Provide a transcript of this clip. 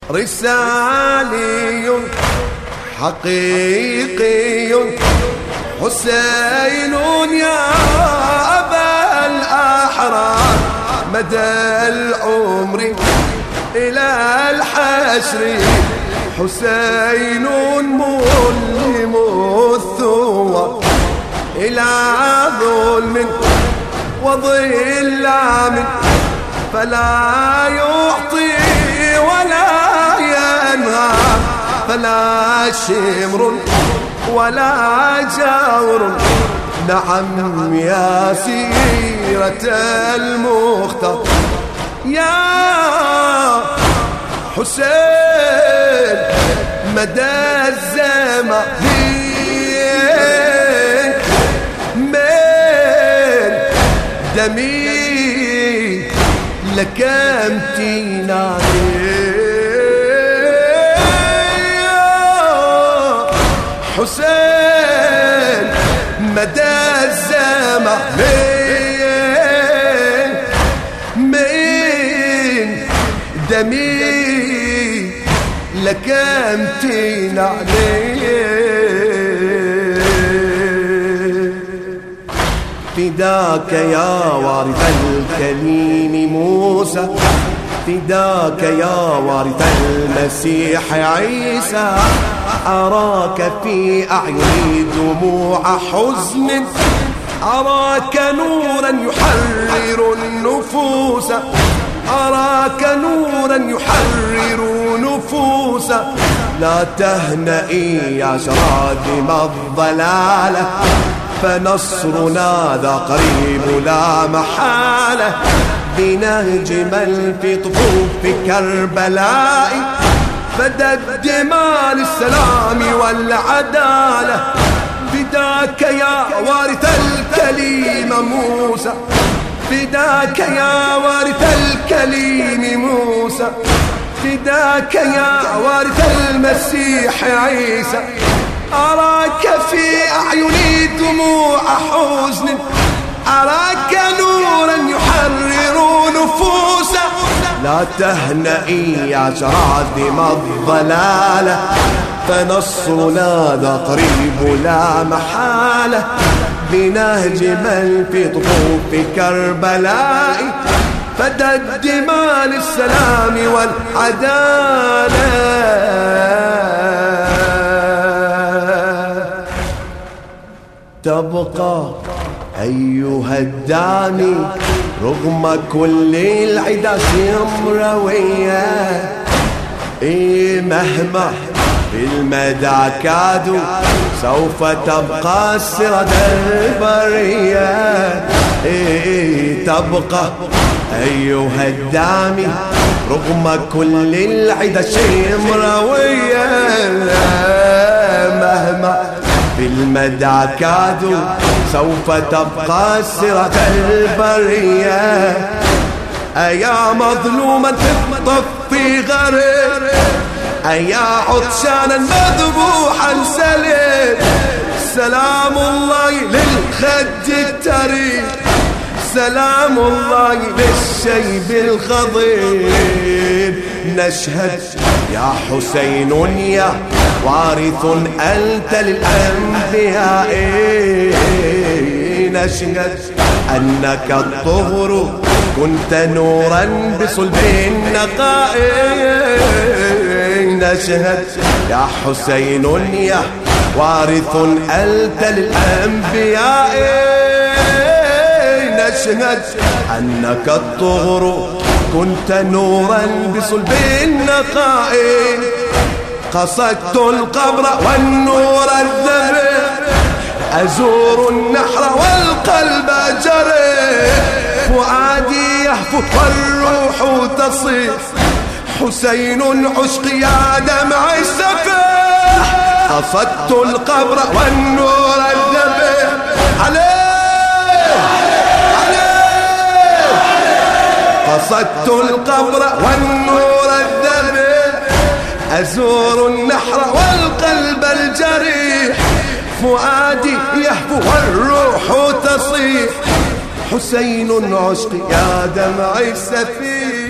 رسالي حقيقي حسين يا أبا الأحرار مدى العمر إلى الحشر حسين ملهم الثوى إلى ظلم وظلام فلا يعطي ولا ينهى فلا شمر ولا جور نعم يا سيرة المختار يا حسين مدى الزمان من دمي لك امتناني حسين مدى الزمان من دمي لك امتناني فداك يا وارث الكليم موسى فداك يا وارث المسيح عيسى أراك في أعيني دموع حزن أراك نورا يحرر النفوس أراك نورا يحرر نفوس لا تهنئي يا شرادم الضلالة فنصرنا ذا قريب لا محالة بنهجم في طفوف كربلاء فدى الدماء للسلام والعدالة فداك يا وارث الكليم موسى فداك يا وارث الكليم موسى فداك يا وارث المسيح عيسى أراك في أعيني دموع حزن أراك نورا يحرر نفوسا لا تهنئي يا شرادم الضلالة فنصرنا ذا قريب لا محالة بنهج من في طفوف كربلاء فدى الدماء للسلام والعدالة تبقى أيها الدامي رغم كل العدا شمروية مهما في المدى كادوا سوف تبقى السرد البرية تبقى أيها الدامي رغم كل العدا شمروية مهما في المدى كادوا سوف تبقى السرة البرية أيا مظلوما تخطف في غريب أيا عطشانا مذبوحا سليم سلام الله للخد التريب سلام الله للشيب الخضير نشهد يا حسين يا وارث أنت للأنبياء نشهد أنك الطهر كنت نورا بصلب النقاء نشهد يا حسين يا وارث أنت للأنبياء نشهد أنك الطهر كنت نورا بصلب النقاء قصدت القبر والنور الذري أزور النحر والقلب جري فؤادي يهفو والروح تصيح حسين عشقي يا دمع السفاح قصدت القبر والنور الذري عليه قصدت القبر والنور الذري أزور النحر والقلب الجريح فؤادي يهفو والروح تصيح حسين عشقي يا دمع السفيح